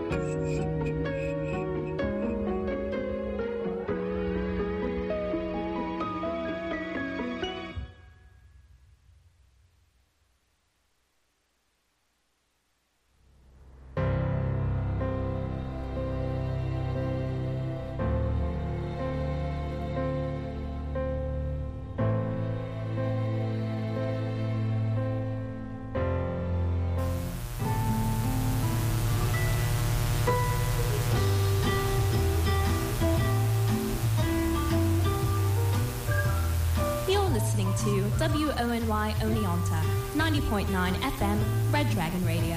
To WONY Oneonta, 90.9 FM, Red Dragon Radio.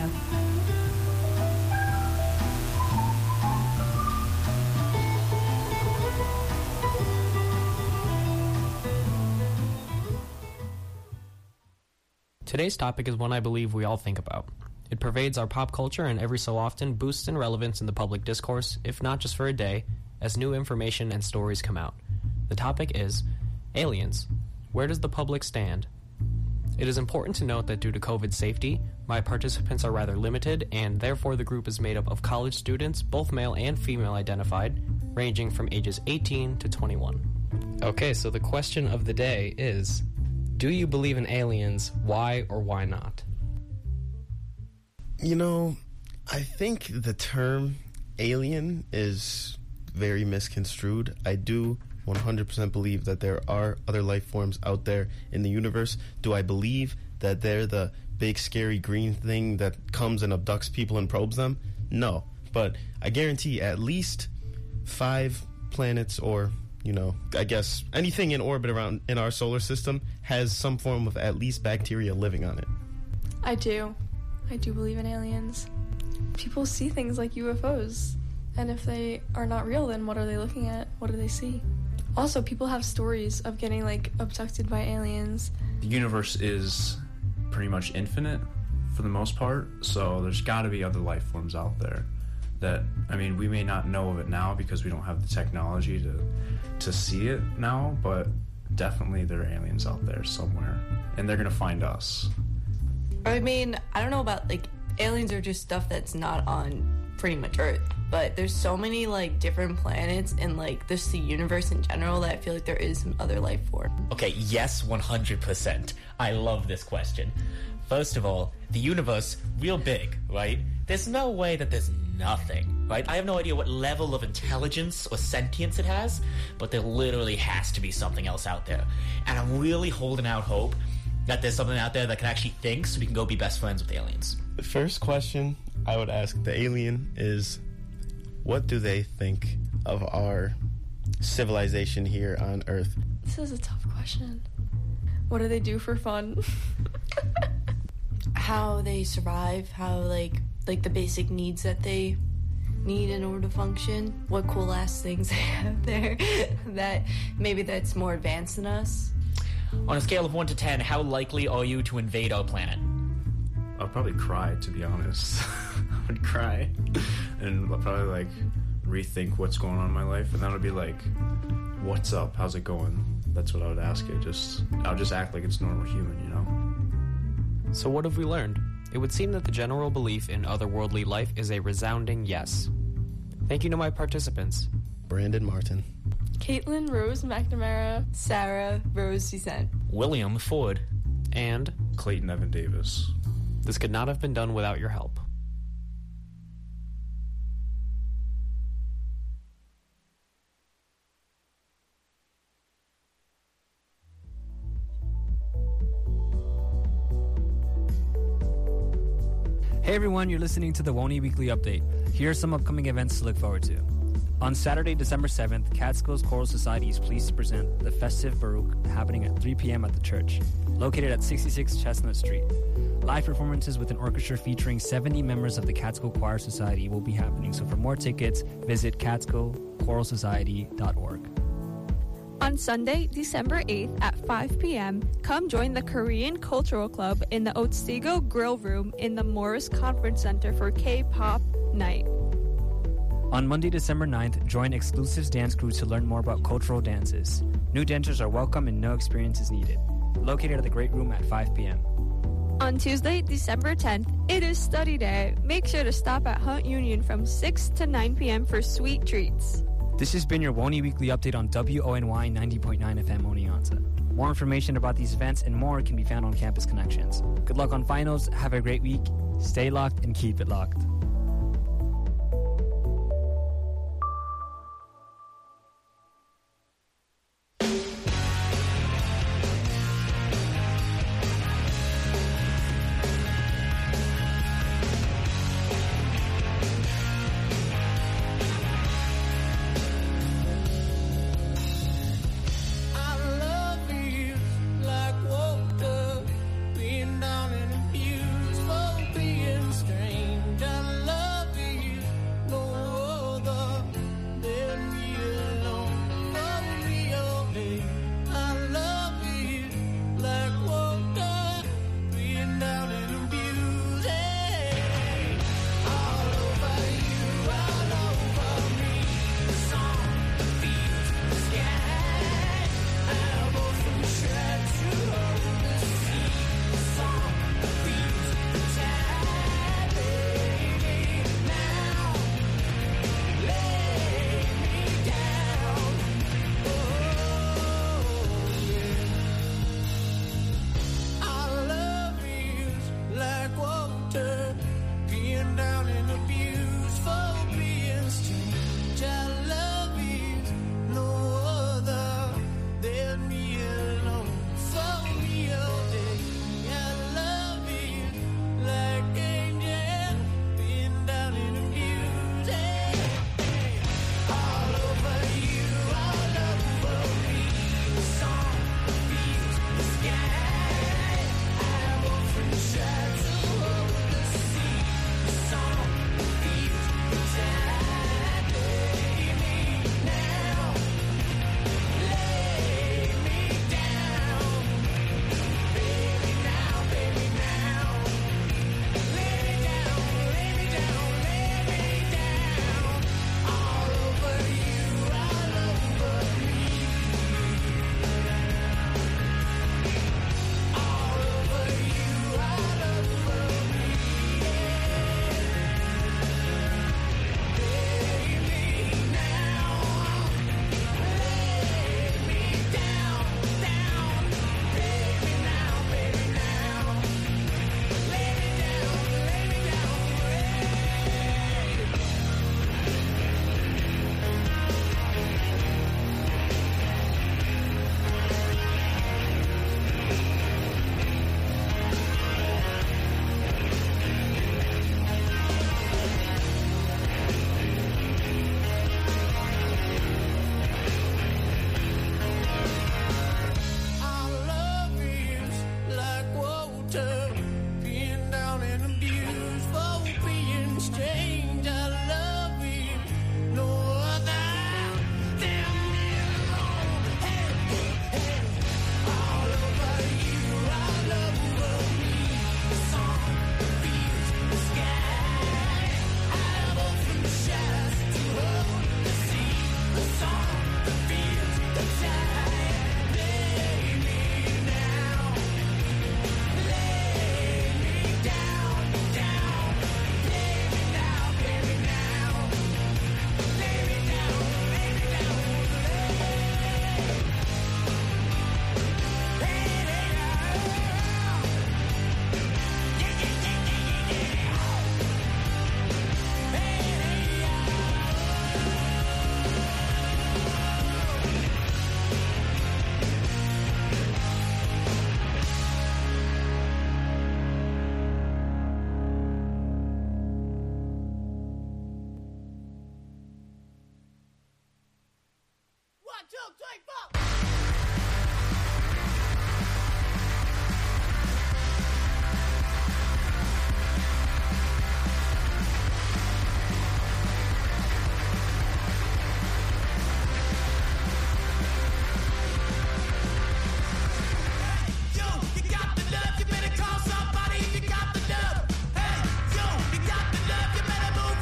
Today's topic is one I believe we all think about. It pervades our pop culture and every so often boosts in relevance in the public discourse, if not just for a day, as new information and stories come out. The topic is aliens. Where does the public stand? It is important to note that due to COVID safety, my participants are rather limited, and therefore the group is made up of college students, both male and female identified, ranging from ages 18 to 21. Okay, so the question of the day is, do you believe in aliens? Why or why not? You know, I think the term alien is very misconstrued. I do 100% believe that there are other life forms out there in the universe. Do I believe that they're the big scary green thing that comes and abducts people and probes them? No. But I guarantee at least 5 planets, or, you know, I guess anything in orbit around in our solar system has some form of at least bacteria living on it. I do believe in aliens. People see things like UFOs. And if they are not real, then what are they looking at? What do they see? Also, people have stories of getting, abducted by aliens. The universe is pretty much infinite for the most part, so there's got to be other life forms out there that, I mean, we may not know of it now because we don't have the technology to see it now, but definitely there are aliens out there somewhere, and they're going to find us. I mean, I don't know about, aliens are just stuff that's not on pretty much Earth, but there's so many different planets and just the universe in general that I feel like there is some other life form. Okay, yes, 100%. I love this question. First of all, the universe, real big, right? There's no way that there's nothing, right? I have no idea what level of intelligence or sentience it has, but there literally has to be something else out there. And I'm really holding out hope that there's something out there that can actually think so we can go be best friends with aliens. The first question I would ask the alien is, what do they think of our civilization here on Earth? This is a tough question. What do they do for fun? How they survive, how the basic needs that they need in order to function. What cool ass things they have there that maybe that's more advanced than us. On a scale of 1 to 10, how likely are you to invade our planet? I'd probably cry, to be honest. I would cry. And I'd probably, rethink what's going on in my life. And then I'd be like, what's up? How's it going? That's what I would ask it. I'll just act like it's normal human, you know? So what have we learned? It would seem that the general belief in otherworldly life is a resounding yes. Thank you to my participants. Brandon Martin. Caitlin Rose McNamara. Sarah Rose Descent. William Ford. And Clayton Evan Davis. This could not have been done without your help. Hey everyone, you're listening to the WONY Weekly Update. Here are some upcoming events to look forward to. On Saturday, December 7th, Catskills Choral Society is pleased to present the Festive Baruch happening at 3 p.m. at the church, located at 66 Chestnut Street. Live performances with an orchestra featuring 70 members of the Catskill Choir Society will be happening, so for more tickets, visit catskillchoralsociety.org. On Sunday, December 8th at 5 p.m., come join the Korean Cultural Club in the Otsego Grill Room in the Morris Conference Center for K-Pop Night. On Monday, December 9th, join Exclusives Dance Crew to learn more about cultural dances. New dancers are welcome and no experience is needed. Located at the Great Room at 5 p.m. On Tuesday, December 10th, it is study day. Make sure to stop at Hunt Union from 6 to 9 p.m. for sweet treats. This has been your WONY Weekly Update on WONY 90.9 FM Oneonta. More information about these events and more can be found on Campus Connections. Good luck on finals, have a great week, stay locked, and keep it locked.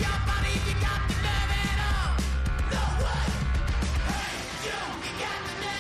got the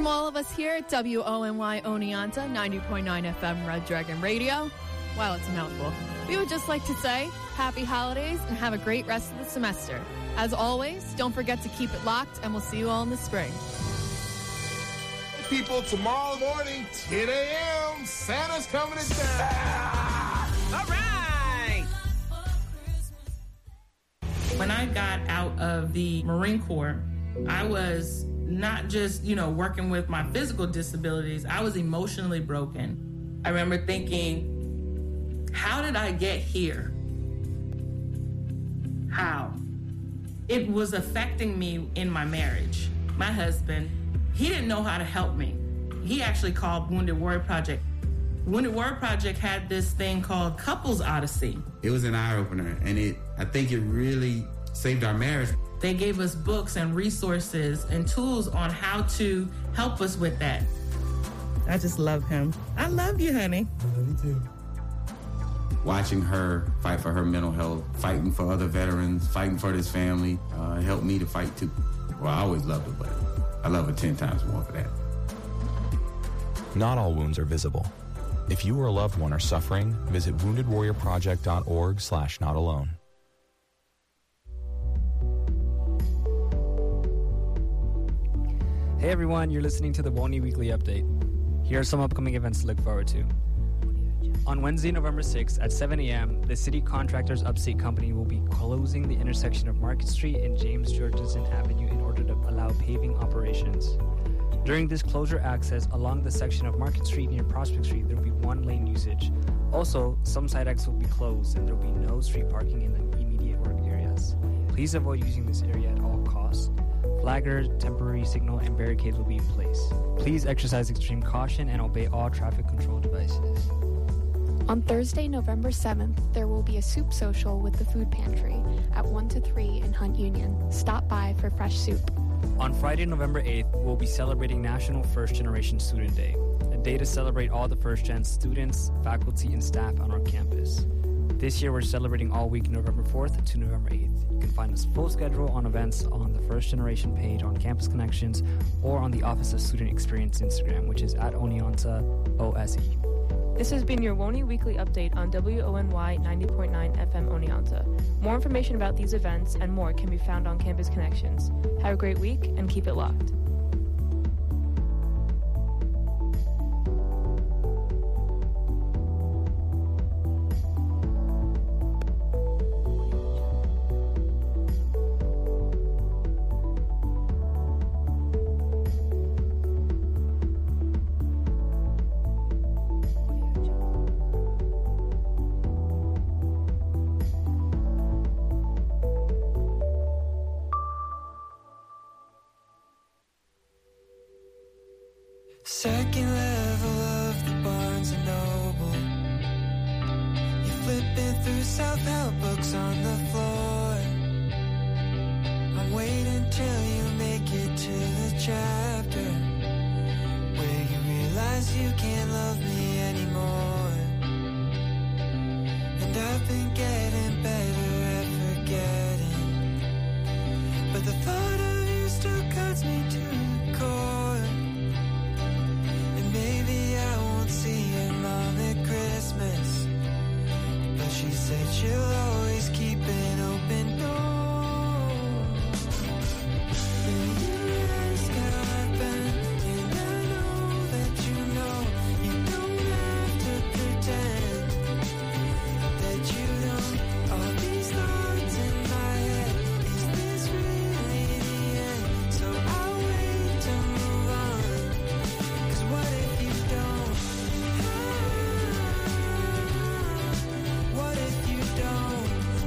From all of us here at WONY Oneonta, 90.9 FM Red Dragon Radio, wow, it's a mouthful. We would just like to say happy holidays and have a great rest of the semester. As always, don't forget to keep it locked, and we'll see you all in the spring. People, tomorrow morning, 10 a.m., Santa's coming to town. All right. When I got out of the Marine Corps, I was not just, working with my physical disabilities, I was emotionally broken. I remember thinking, how did I get here? How? It was affecting me in my marriage. My husband, he didn't know how to help me. He actually called Wounded Warrior Project. Wounded Warrior Project had this thing called Couples Odyssey. It was an eye-opener, and I think it really saved our marriage. They gave us books and resources and tools on how to help us with that. I just love him. I love you, honey. I love you too. Watching her fight for her mental health, fighting for other veterans, fighting for this family, helped me to fight too. Well, I always loved her, but I love her 10 times more for that. Not all wounds are visible. If you or a loved one are suffering, visit woundedwarriorproject.org/notalone. Hey everyone, you're listening to the WONY Weekly Update. Here are some upcoming events to look forward to. On Wednesday, November 6th at 7 a.m., the City Contractors Upstate Company will be closing the intersection of Market Street and James Georgeson Avenue in order to allow paving operations. During this closure access along the section of Market Street near Prospect Street, there will be one lane usage. Also, some side exits will be closed and there will be no street parking in the immediate work areas. Please avoid using this area at all costs. Flaggers, temporary signal, and barricades will be in place. Please exercise extreme caution and obey all traffic control devices. On Thursday, November 7th, there will be a soup social with the food pantry at 1 to 3 in Hunt Union. Stop by for fresh soup. On Friday, November 8th, we'll be celebrating National First Generation Student Day, a day to celebrate all the first-gen students, faculty, and staff on our campus. This year, we're celebrating all week November 4th to November 8th. You can find us full schedule on events on the First Generation page on Campus Connections or on the Office of Student Experience Instagram, which is at Oneonta OSE. This has been your WONY Weekly Update on WONY 90.9 FM Oneonta. More information about these events and more can be found on Campus Connections. Have a great week and keep it locked. Second level of the Barnes & Noble. You're flipping through self-help books on the floor. I'm waiting till you make it to the chapter where you realize you can't love me anymore. And I've been getting better at forgetting, but the thought of you still cuts me to the core. Maybe I won't see your mom at Christmas, but she said she'll always keep an open door. And you ask how I've been, and I know that you don't have to pretend that you don't. All these thoughts in my head, is this really the end? So I'll wait to move on. What if you don't? What if you don't?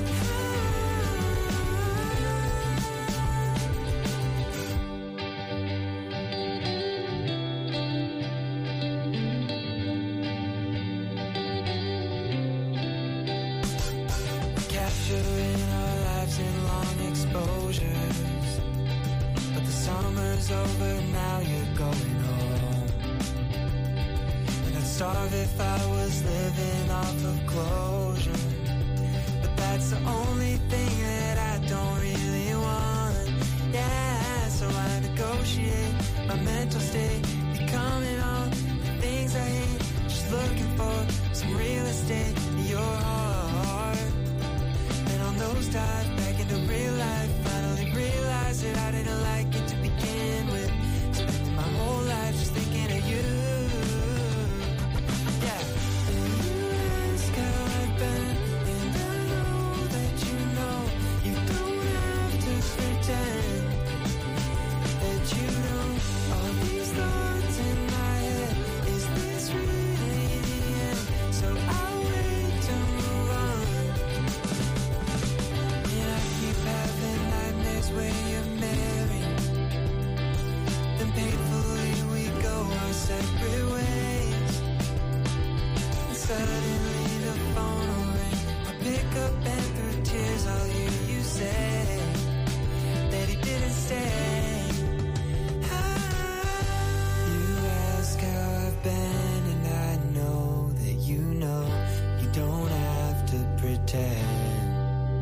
Capturing our lives in long exposures, but the summer's over, now you're going home. I'd starve if I was living off of closure, but that's the only thing that I don't really want. Yeah, so I negotiate my mental state pretend.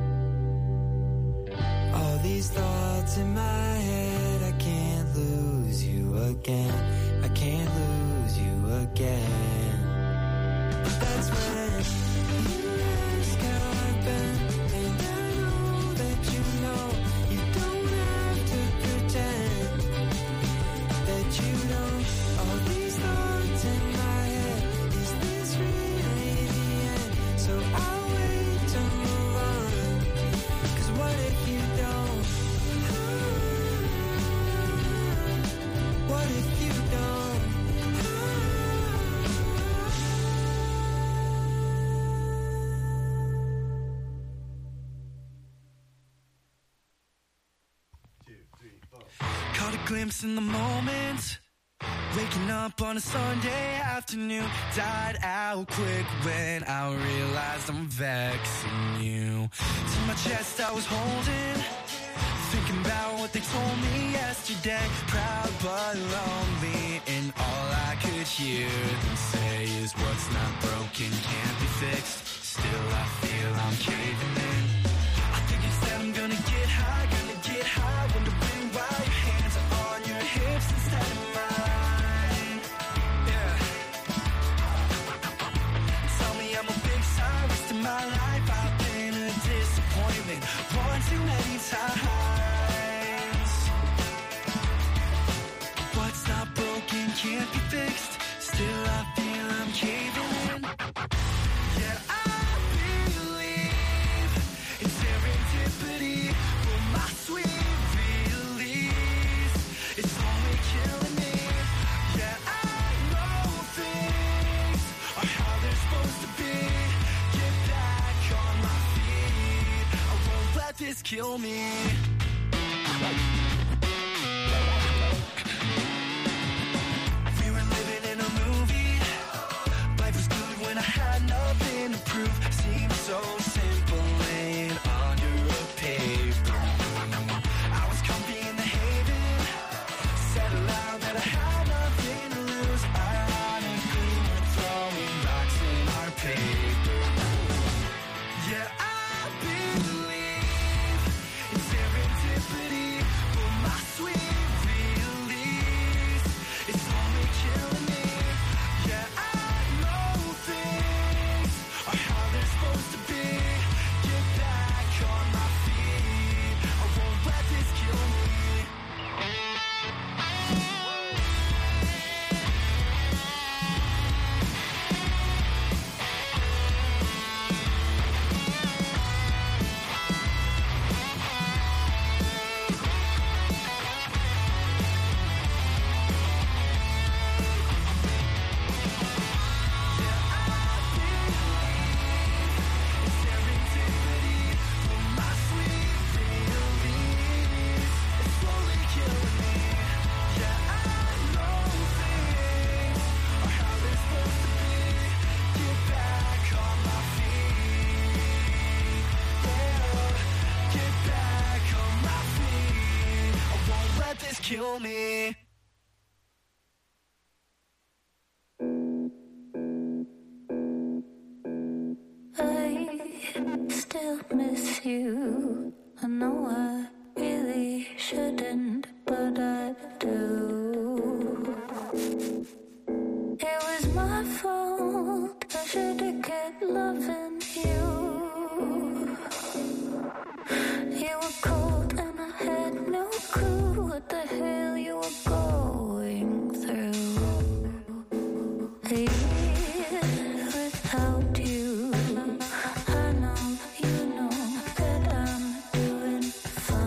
All these thoughts in my head, I can't lose you again. I can't lose you again. But that's when you ask how I've been, and I know that you know you don't have to pretend that you don't. All these thoughts in my head, is this really the end? So I'll wait to move on, 'cause what if you don't? What if you don't? Caught a glimpse in the moment, waking up on a Sunday afternoon. Died out quick when I realized I'm vexing you. To my chest I was holding, thinking about what they told me yesterday. Proud but lonely, and all I could hear them say is what's not broken can't be fixed. Still I feel I'm caving in. I think instead I'm gonna get high, wondering why your hands are on your hips instead of mine. Yeah. Tell me I'm a big sign, wasting my life. I've been a disappointment one too many times. What's not broken can't be fixed. Still I feel I'm caving in. Yeah, I believe in serendipity, but my sweet release is only killing me. Yeah, I know things are how they're supposed to be. Get back on my feet, I won't let this kill me. We were living in a movie. Life was good when I had nothing to prove. Seemed so simple laying under a paper. I was comfy in the haven, said aloud that I had nothing to lose. Ironically, we're throwing rocks in our paper. Yeah, I believe in serendipity, but my sweet release is only killing me. Yeah, I know things are how they're supposed to be. Get back on my feet, I won't let this kill me. Kill me. I still miss you. I know I really shouldn't, but I do. It was my fault. I should have kept loving you. You were cold and I had no clue what the hell you were going through. A year without you, I know you know that I'm doing fine.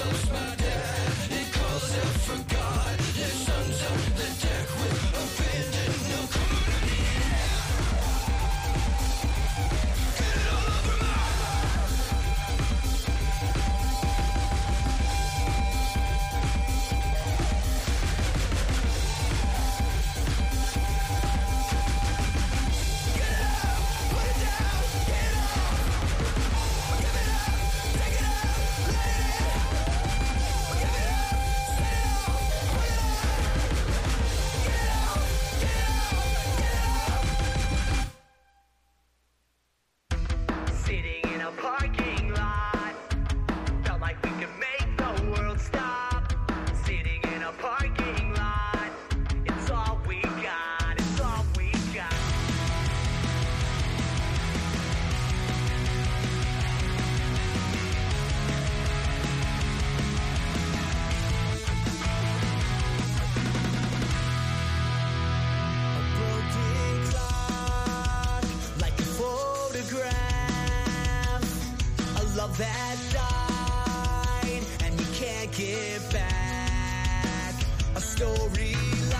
That died and you can't get back. A storyline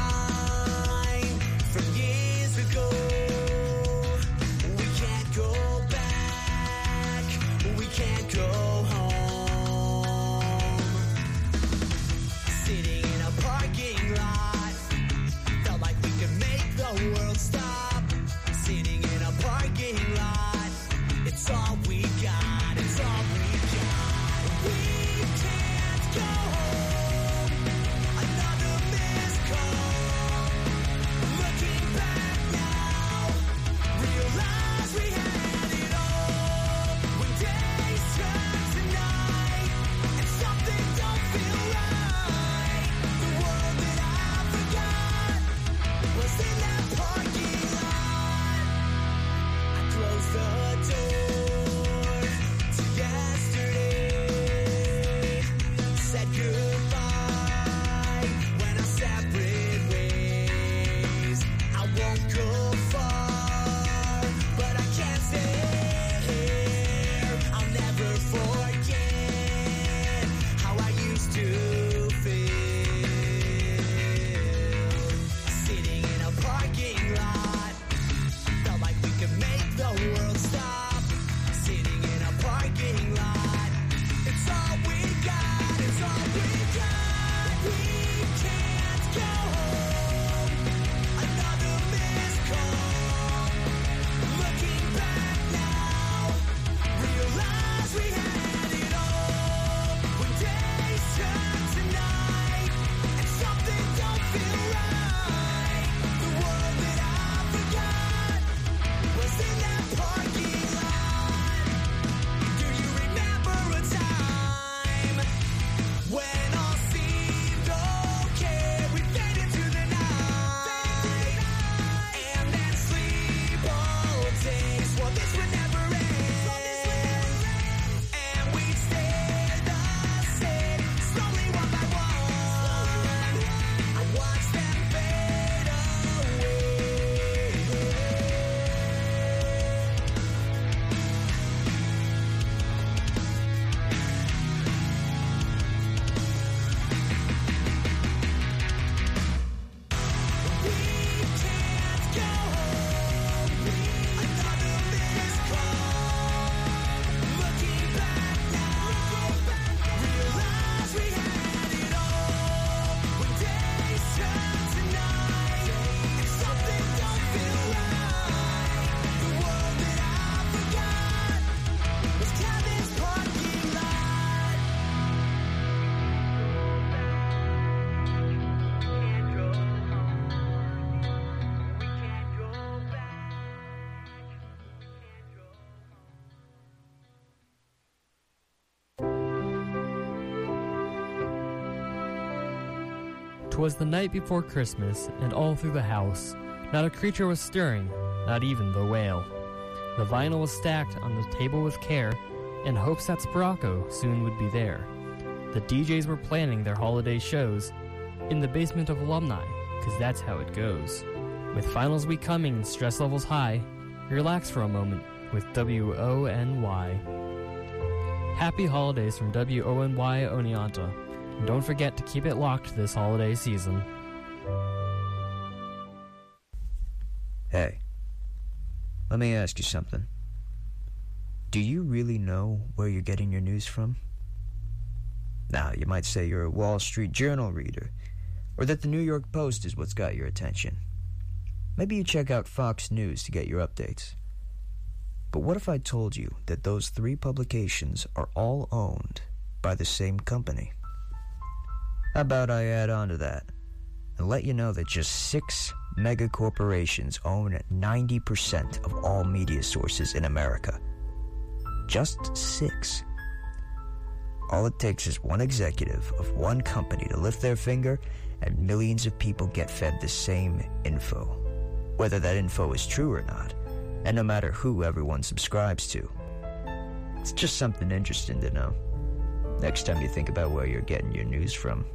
from years ago. We can't go back. We can't go home. Sitting in a parking lot, felt like we could make the world stop. Sitting in a parking lot, it's all we got. It's all we got. We can't go home. Another missed call. Looking back now, realize we had it all. When days turn to night and something don't feel right, the world that I forgot was in that parking lot. I closed the door. Said goodbye when our separate ways. I won't go far, but I can't stay here. I'll never forget how I used to feel. Sitting in a parking lot, felt like we could make the world stop. Sitting in a parking lot, it's all we got. It's all we got. We can't go home. Another missed call. Looking back now, realize we had it all. When days turn to night and something don't feel right, the world that I forgot was in that parking lot. Do you remember a time when all seemed okay? We fade into the night and then sleep all day. Swore this would never end, and we'd stay the same. Slowly, one by one, I watched them fade away. "'Twas the night before Christmas, and all through the house, not a creature was stirring, not even the whale. The vinyl was stacked on the table with care, in hopes that Sporacco soon would be there. The DJs were planning their holiday shows in the basement of alumni, 'cause that's how it goes. With finals week coming and stress levels high, relax for a moment with WONY. Happy holidays from WONY Oneonta. And don't forget to keep it locked this holiday season. Hey, let me ask you something. Do you really know where you're getting your news from? Now, you might say you're a Wall Street Journal reader, or that the New York Post is what's got your attention. Maybe you check out Fox News to get your updates. But what if I told you that those three publications are all owned by the same company? How about I add on to that and let you know that just 6 mega corporations own 90% of all media sources in America. Just 6. All it takes is one executive of one company to lift their finger, and millions of people get fed the same info, whether that info is true or not, and no matter who everyone subscribes to. It's just something interesting to know. Next time you think about where you're getting your news from.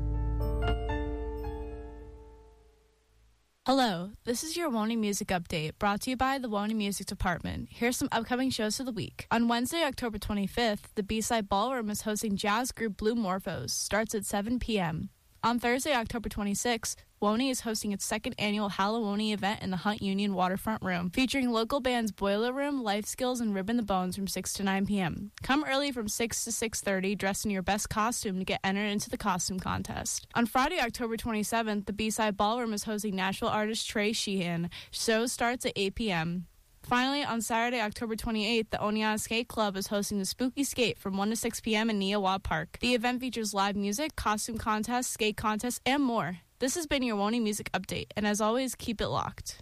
Hello, this is your Wony Music Update, brought to you by the Wony Music Department. Here's some upcoming shows for the week. On Wednesday, October 25th, the B-Side Ballroom is hosting jazz group Blue Morphos. Starts at 7 p.m. On Thursday, October 26th, Wony is hosting its second annual Halloween event in the Hunt Union Waterfront Room, featuring local bands Boiler Room, Life Skills, and Ribbon the Bones from 6 to 9 p.m. Come early from 6 to 6:30, dressed in your best costume to get entered into the costume contest. On Friday, October 27th, the B-Side Ballroom is hosting Nashville artist Trey Sheehan. Show starts at 8 p.m. Finally, on Saturday, October 28th, the Oneonta Skate Club is hosting the Spooky Skate from 1 to 6 p.m. in Neowah Park. The event features live music, costume contests, skate contests, and more. This has been your Wony Music Update, and as always, keep it locked.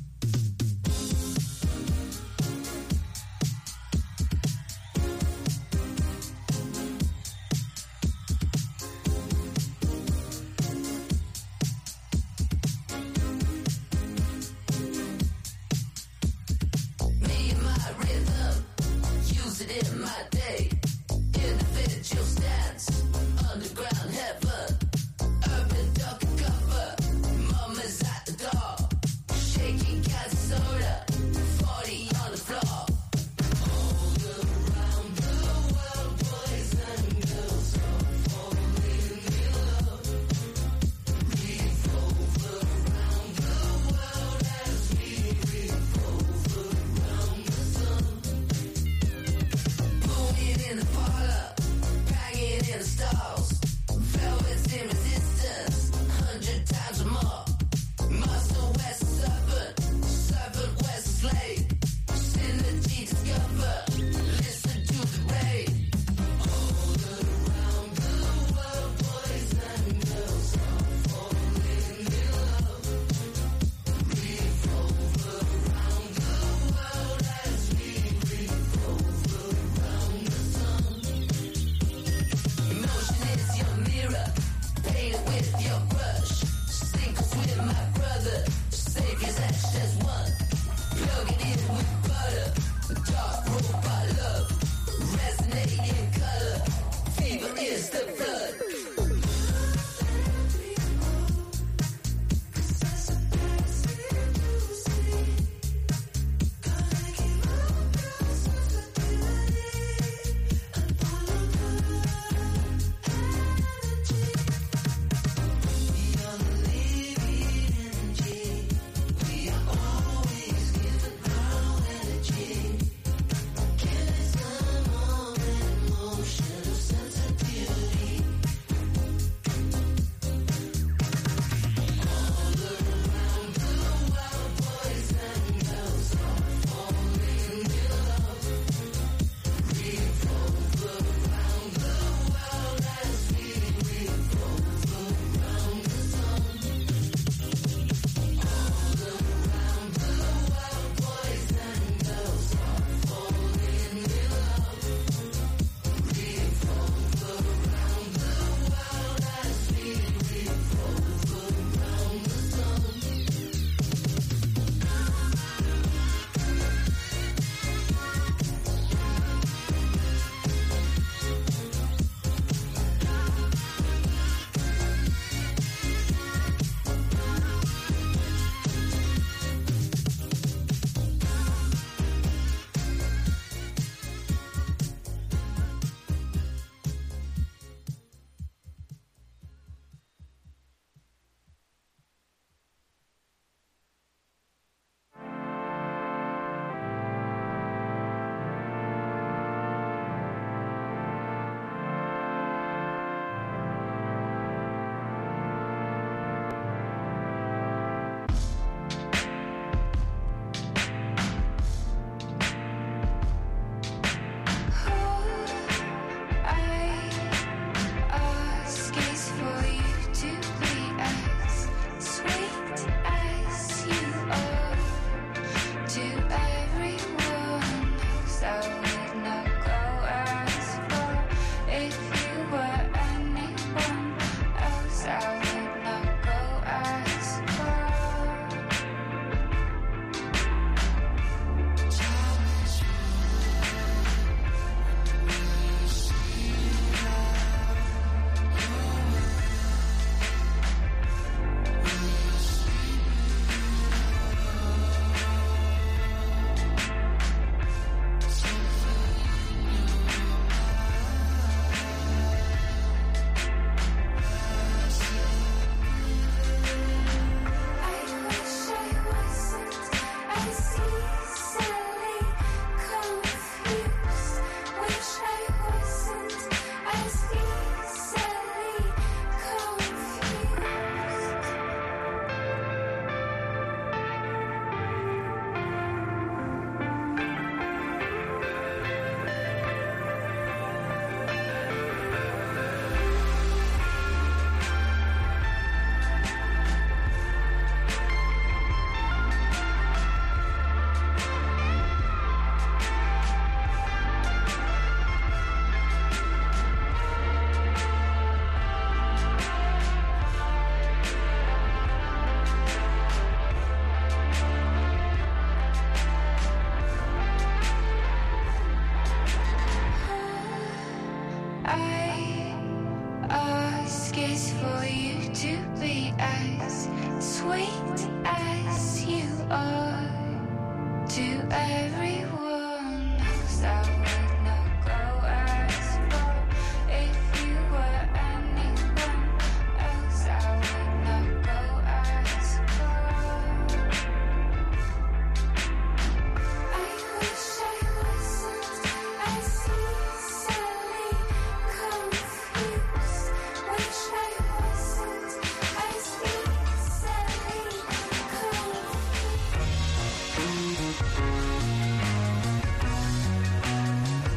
Me and my rhythm, use it in my day. Individual stance, underground heaven. Urban duck cover, mama's at the door. Shaking gas soda, 40 on the floor. All around the world, boys and girls are falling in love. Revolve around the world as we revolve around the sun. Booming in the parlor, banging in the stalls. Velvet's in resistance, 100 times or more. Muscle West serpent, serpent West slave. Synergy discover, listen to the rain. All around the world, boys and girls are falling in love. Revolve around the world as we revolve around the sun. Emotion is ask is for you to be as sweet as you are to everyone else. I would not go as far if you were anyone else. I would not go as far. I wish I wasn't as easily confused. Wish I wasn't as easily confused.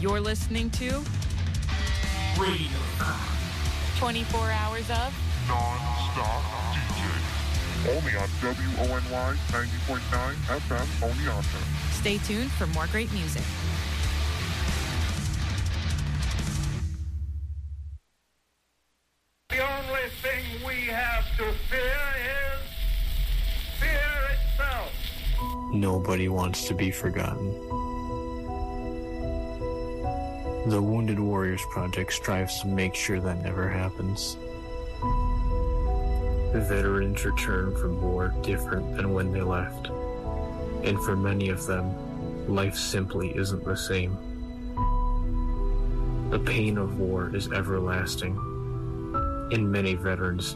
You're listening to Radio 24 hours of non-stop DJ. Only on WONY 90.9 FM Oneonta. Stay tuned for more great music. The only thing we have to fear is fear itself. Nobody wants to be forgotten. The Wounded Warriors Project strives to make sure that never happens. Veterans return from war different than when they left. And for many of them, life simply isn't the same. The pain of war is everlasting, and many veterans